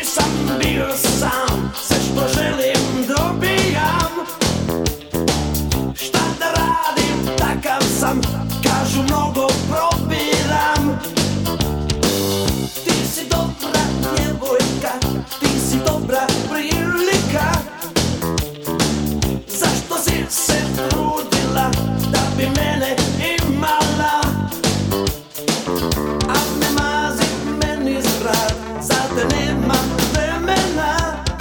Nisam bio sam, sve što želim dobijam. Šta da radim, takav sam, kažu mnogo probiram. Ti si dobra djevojka, ti si dobra prilika. Zašto si se trudila da bi mene imala? A ne mazi meni zrak, za te nemam vremena.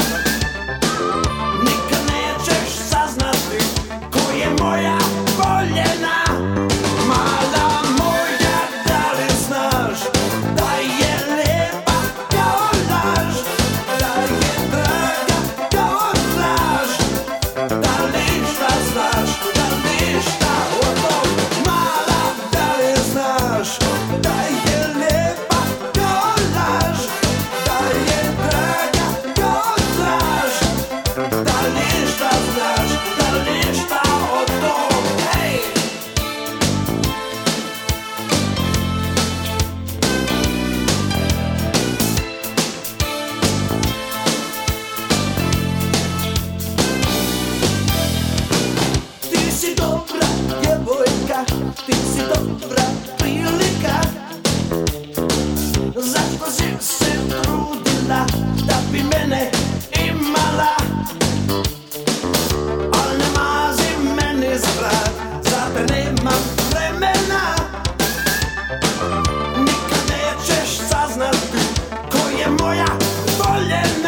Nikad nećeš saznati ko je moja voljena. Mala moja, da li znaš da je lijepa kao laž, da je draga kao straž? Da li šta znaš, da li šta o tom? Mala, da li znaš da je lijepa kao laž, da je draga kao straž? Da li šta znaš, da li šta o tom? Hej! Ti si dobra djevojka, ti si dobra prilika. Zašto si se trudila da bi mene imala? Al ne mazi meni zrak, za te nemam vremena. Nikad nećeš saznati ko je moja voljena.